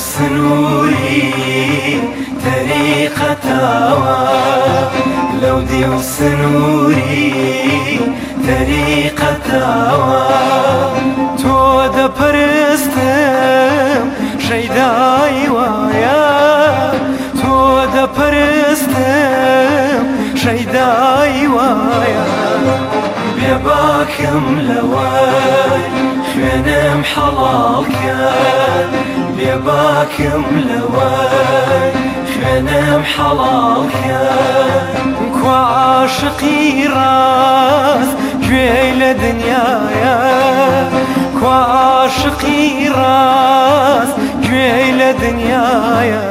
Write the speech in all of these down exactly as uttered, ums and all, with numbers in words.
سنوري طريقتاوا لو دي سنوري طريقتاوا تو دا پرستم شیدای وایا تو دا پرستم شیدای وایا بيباكم لواي خوينم حلال كان بيباكم لواي خوينم حلال كان كوا عاشقي راس جويل دنيايا كوا عاشقي راس جويل دنيايا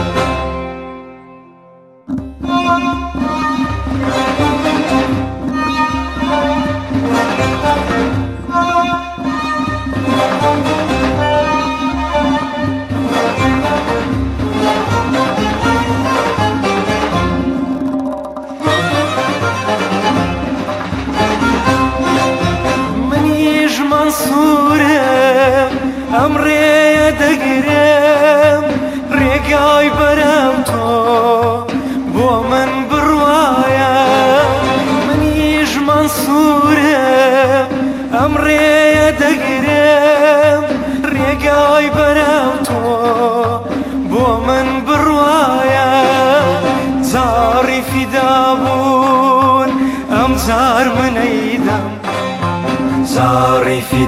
منصورم أمري دقرم رقاي برم تو بو من بروايا منيش منصورم أمري دقرم رقاي برم تو بو من بروايا زاري في دابون أم زار من ايدم زاري في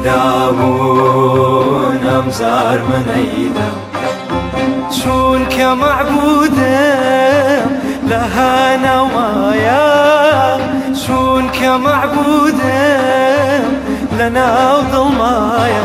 دابون أمزار من أيدم شون كمعبودة لها نوايا شون كمعبودة لنا وظلمايا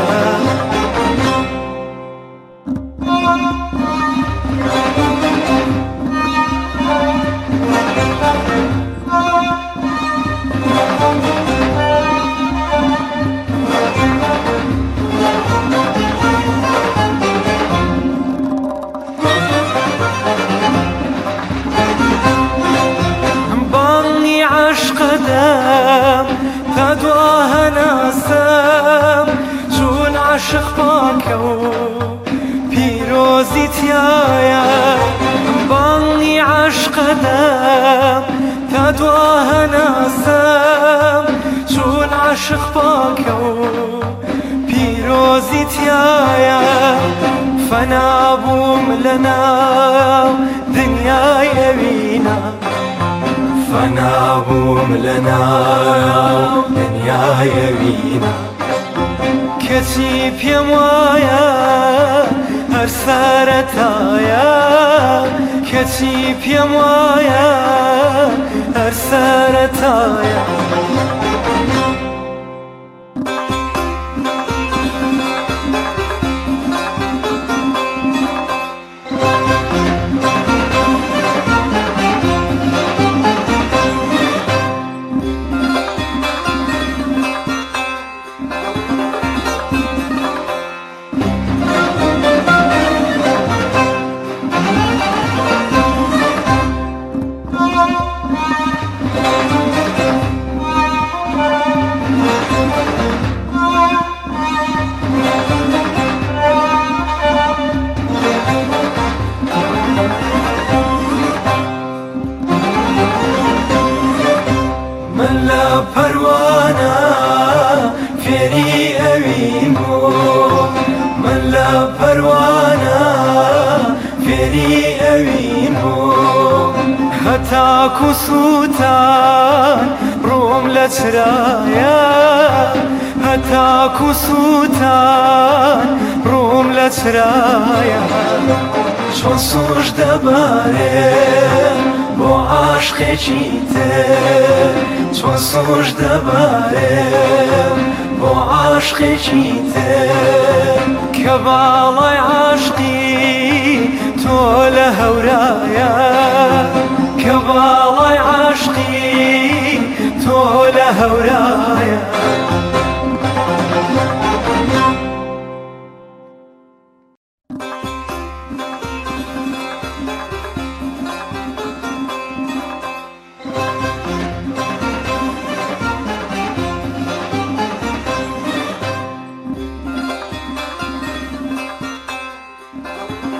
قدم تدواها ناسم جون عشق باكو بيروزي تيايا باني عشق قدم تدواها ناسم جون عشق باكو بيروزي تيايا فنا بوم لنا دنيا يبينا فنا بوم لنا دنيا يبينا كتيب يموايا أرسارتايا كتيب يموايا أرسارتايا پروانا فێری ئەوین بوو من لە پەروانا فێری ئەوین بوو هەتاکو سووتان ڕۆم لە چرایە هەتاکو سووتان ڕۆم لە چرایە چۆن سوش دەبارێ بۆ عاشقێکی تر چۆن سوش دەبارێ بۆ عاشقێکی تر کە باڵای عاشقی تۆ لە هەورایە کە باڵای عاشقی تۆ لە هەورایە We'll be right back.